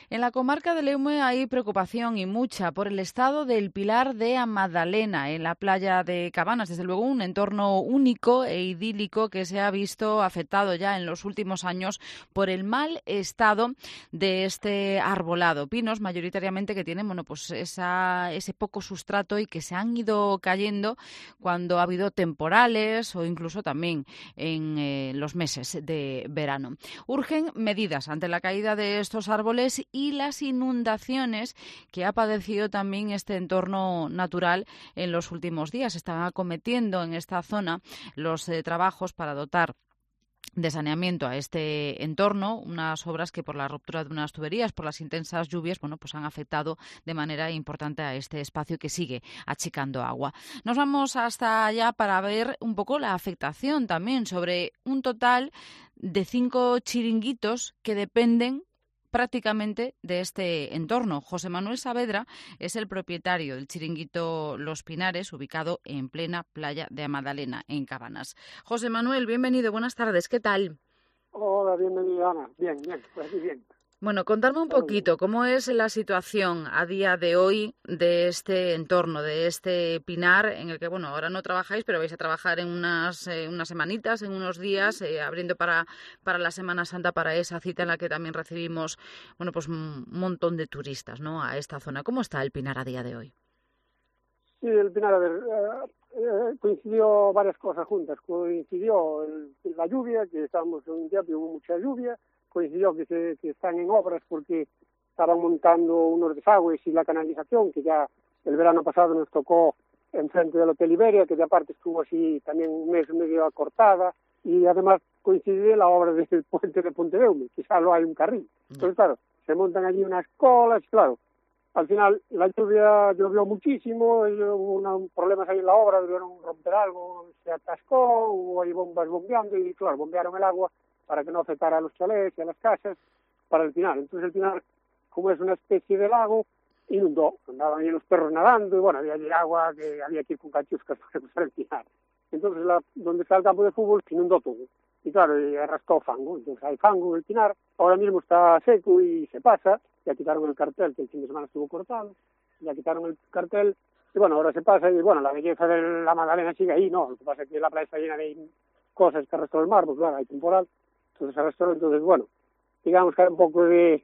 En la comarca de Leume hay preocupación y mucha por el estado del Pilar de a Madalena, en la playa de Cabanas. Desde luego un entorno único e idílico que se ha visto afectado ya en los últimos años por el mal estado de este arbolado. Pinos mayoritariamente que tienen pues ese poco sustrato y que se han ido cayendo cuando ha habido temporales o incluso también en los meses de verano. Urgen medidas ante la caída de estos árboles y las inundaciones que ha padecido también este entorno natural en los últimos días. Están acometiendo en esta zona los trabajos para dotar de saneamiento a este entorno, unas obras que por la ruptura de unas tuberías, por las intensas lluvias, pues han afectado de manera importante a este espacio que sigue achicando agua. Nos vamos hasta allá para ver un poco la afectación también sobre un total de 5 chiringuitos que dependen prácticamente de este entorno. José Manuel Saavedra es el propietario del chiringuito Los Pinares, ubicado en plena playa de Madalena, en Cabanas. José Manuel, bienvenido, buenas tardes, ¿qué tal? Hola, bienvenida, Ana. Bien, pues aquí bien. Bueno, contarme un poquito cómo es la situación a día de hoy de este entorno, de este pinar en el que, ahora no trabajáis, pero vais a trabajar en unas semanitas, en unos días, abriendo para la Semana Santa, para esa cita en la que también recibimos, pues un montón de turistas, ¿no?, a esta zona. ¿Cómo está el pinar a día de hoy? Sí, el pinar, a ver, coincidió varias cosas juntas. Coincidió la lluvia, que estábamos en un día que hubo mucha lluvia. Coincidió que están en obras porque estaban montando unos desagües y la canalización, que ya el verano pasado nos tocó enfrente del Hotel Iberia, que de aparte estuvo así también un mes y medio acortada, y además coincide la obra del puente de Pontedeume, que solo hay un carril. Entonces, claro, se montan allí unas colas, claro. Al final la lluvia llovió muchísimo, hubo problemas ahí en la obra, debieron romper algo, se atascó, hubo ahí bombas bombeando y claro, bombearon el agua para que no afectara a los chalés y a las casas para el Pinar. Entonces el Pinar, como es una especie de lago, inundó, andaban ahí los perros nadando y había allí agua que había que ir con cachuscas para cruzar el Pinar. Entonces donde está el campo de fútbol se inundó todo. Y claro, y arrastró fango, entonces hay fango en el Pinar, ahora mismo está seco y se pasa, ya quitaron el cartel, que el fin de semana estuvo cortado, ya quitaron el cartel, y ahora se pasa, y la belleza de la Magdalena sigue ahí, ¿no? Lo que pasa es que la playa está llena de cosas que arrastró el mar, pues claro, hay temporal, entonces arrastró, digamos que hay un poco de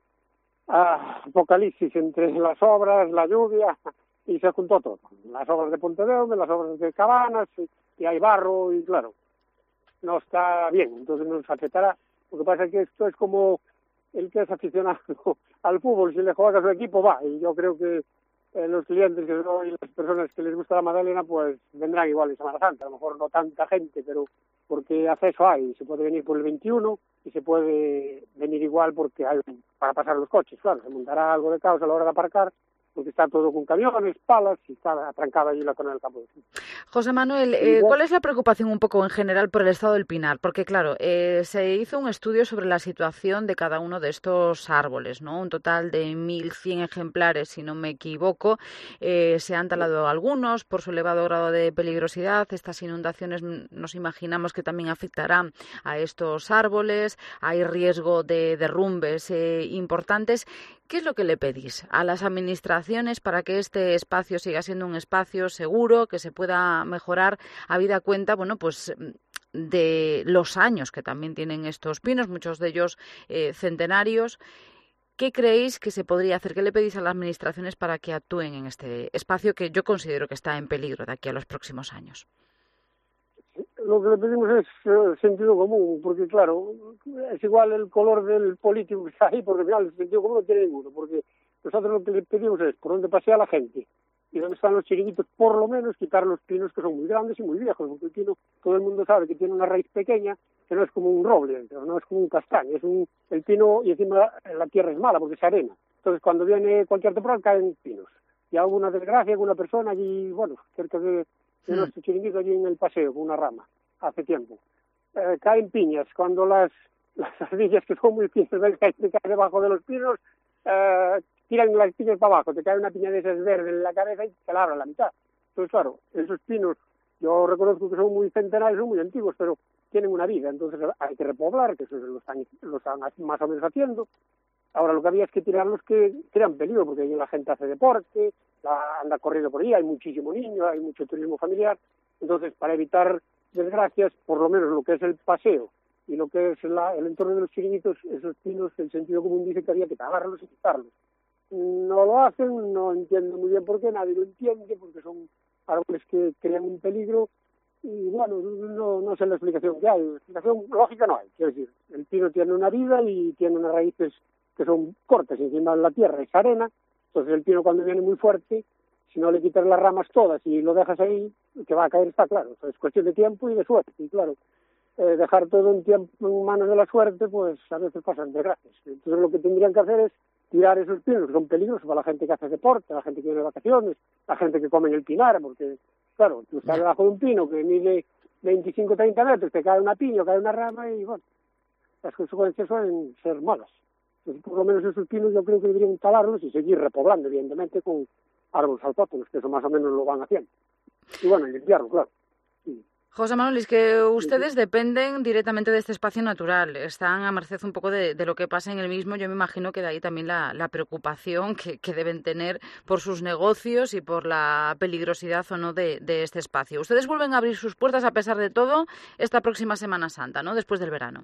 apocalipsis entre las obras, la lluvia, y se juntó todo, las obras de Pontedeume, las obras de Cabanas, y hay barro, y claro, no está bien, entonces nos afectará. Lo que pasa es que esto es como el que es aficionado al fútbol, si le juega a su equipo va, y yo creo que los clientes y las personas que les gusta la Magdalena pues vendrán igual en Semana Santa, a lo mejor no tanta gente, pero porque acceso hay, se puede venir por el 21 y se puede venir igual porque hay para pasar los coches, claro, se montará algo de caos a la hora de aparcar, porque está todo con camiones, palas, y está atrancada allí la zona del campo de fútbol. José Manuel, ¿cuál es la preocupación un poco en general por el estado del Pinar? Porque, claro, se hizo un estudio sobre la situación de cada uno de estos árboles, ¿no? Un total de 1.100 ejemplares, si no me equivoco. Se han talado algunos por su elevado grado de peligrosidad. Estas inundaciones nos imaginamos que también afectarán a estos árboles. Hay riesgo de derrumbes importantes. ¿Qué es lo que le pedís a las administraciones para que este espacio siga siendo un espacio seguro, que se pueda mejorar habida cuenta, de los años que también tienen estos pinos, muchos de ellos centenarios? ¿Qué creéis que se podría hacer? ¿Qué le pedís a las administraciones para que actúen en este espacio que yo considero que está en peligro de aquí a los próximos años? Lo que le pedimos es sentido común, porque claro, es igual el color del político que está ahí, porque al final el sentido común no tiene ninguno, porque nosotros lo que le pedimos es por donde pasea la gente y donde están los chiringuitos, por lo menos quitar los pinos que son muy grandes y muy viejos, porque el pino, todo el mundo sabe que tiene una raíz pequeña, que no es como un roble, no es como un castaño, el pino, y encima la tierra es mala porque es arena. Entonces cuando viene cualquier temporal caen pinos. Ya hubo una desgracia con una persona allí, cerca de nuestro chiringuito, allí en el paseo, con una rama, hace tiempo. Caen piñas, cuando las ardillas que son muy finas ven que caen debajo de los pinos, tiran las piñas para abajo, te cae una piña de esas verdes en la cabeza y te la abran la mitad. Entonces, claro, esos pinos, yo reconozco que son muy centenarios, son muy antiguos, pero tienen una vida, entonces hay que repoblar, que eso lo están más o menos haciendo, Ahora lo que había es que tirarlos que crean peligro, porque la gente hace deporte, anda corriendo por ahí, hay muchísimo niño, hay mucho turismo familiar. Entonces, para evitar desgracias, por lo menos lo que es el paseo y lo que es el entorno de los chiringuitos, esos pinos, el sentido común dice que había que talarlos y quitarlos. No lo hacen, no entiendo muy bien por qué, nadie lo entiende, porque son árboles que crean un peligro, y bueno, no sé la explicación que hay. La explicación lógica no hay, quiero decir, el pino tiene una vida y tiene unas raíces que son cortas, encima de la tierra es arena, entonces el pino cuando viene muy fuerte, si no le quitas las ramas todas y lo dejas ahí, que va a caer está claro, es cuestión de tiempo y de suerte, y claro, dejar todo un tiempo en manos de la suerte, pues a veces pasan desgracias. Entonces lo que tendrían que hacer es tirar esos pinos, que son peligrosos para la gente que hace deporte, la gente que viene de vacaciones, la gente que come en el pinar, porque, claro, tú estás debajo de un pino que mide 25 o 30 metros, te cae una piña, cae una rama y, bueno, las consecuencias suelen ser malas. Entonces, por lo menos esos pinos yo creo que deberían talarlos y seguir repoblando, evidentemente, con árboles autóctonos, que eso más o menos lo van haciendo. Y bueno, limpiarlo, claro. Sí. José Manuel, es que ustedes dependen directamente de este espacio natural, están a merced un poco de lo que pasa en el mismo. Yo me imagino que de ahí también la preocupación que deben tener por sus negocios y por la peligrosidad o no de este espacio. Ustedes vuelven a abrir sus puertas a pesar de todo esta próxima Semana Santa, ¿no? Después del verano.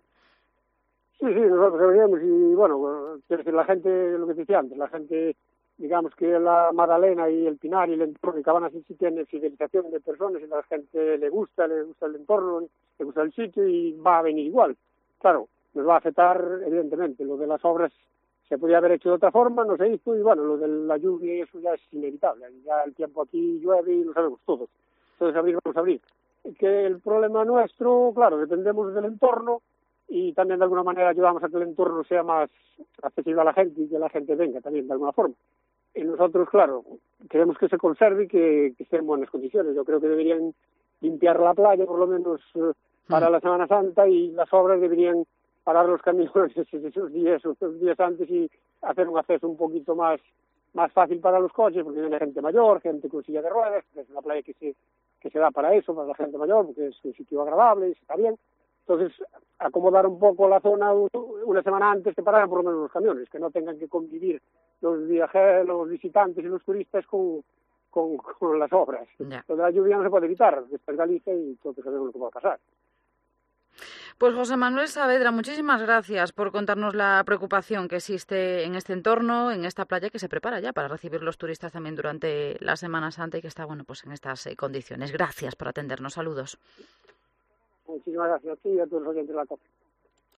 Sí, nosotros abrimos y bueno, quiero decir, la gente, lo que te decía antes, la gente, digamos que la Magdalena y el Pinar y el entorno de Cabanas sí tiene fidelización de personas y a la gente le gusta el entorno, le gusta el sitio y va a venir igual. Claro, nos va a afectar evidentemente, lo de las obras se podía haber hecho de otra forma, no se hizo y bueno, lo de la lluvia y eso ya es inevitable, ya el tiempo aquí llueve y lo sabemos todos. Entonces vamos a abrir. Que el problema nuestro, claro, dependemos del entorno y también de alguna manera ayudamos a que el entorno sea más accesible a la gente y que la gente venga también de alguna forma. Y nosotros, claro, queremos que se conserve y que esté en buenas condiciones. Yo creo que deberían limpiar la playa por lo menos para la Semana Santa y las obras deberían parar los caminos esos días antes y hacer un acceso un poquito más fácil para los coches, porque viene gente mayor, gente con silla de ruedas, es una playa que se da para eso, para la gente mayor, porque es un sitio agradable y está bien. Entonces, acomodar un poco la zona una semana antes que pararan por lo menos los camiones, que no tengan que convivir los viajeros, los visitantes y los turistas con las obras. Ya. Entonces, la lluvia no se puede evitar, está en Galicia y todos sabemos lo que va a pasar. Pues José Manuel Saavedra, muchísimas gracias por contarnos la preocupación que existe en este entorno, en esta playa que se prepara ya para recibir los turistas también durante la Semana Santa y que está, bueno, pues en estas condiciones. Gracias por atendernos. Saludos. Muchísimas gracias a ti y a todos los oyentes de la COPE.